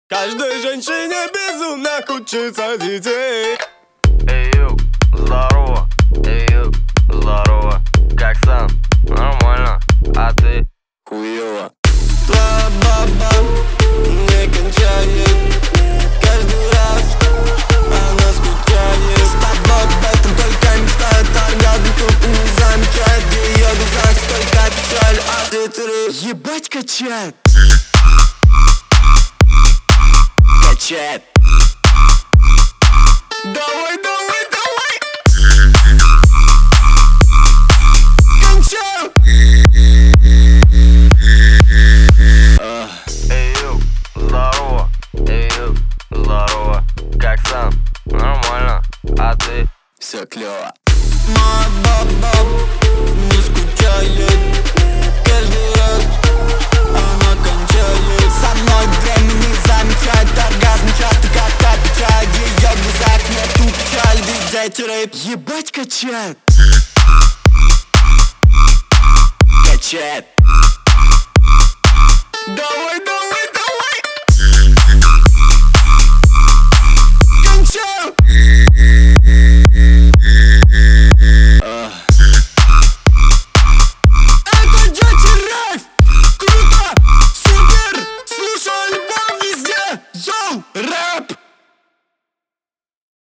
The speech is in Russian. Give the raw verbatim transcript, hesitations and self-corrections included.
Каждой женщине безумно хочется детей. Эй, ю, здорово, эй, ю, здорово. Как сам? Нормально, а ты? Хуёво. Твоя баба не кончает. Каждый раз она скучает. С тобой об этом только мечтает. Оргазм тут не замечает. В её глазах столько печаль, а ветры ебать качает. Качает. Давай, давай, давай. Кончаем. Эй, ю, здорово, эй, ю, здорово. Как сам? Нормально, а ты? Всё клёво. Моя баба не скучает. Каждый раз она кончает. Со мной время не замечает. Оргазм часто как отвечает. В её глазах нету печали. Видите рэп, ебать качает. Качает. Давай, давай.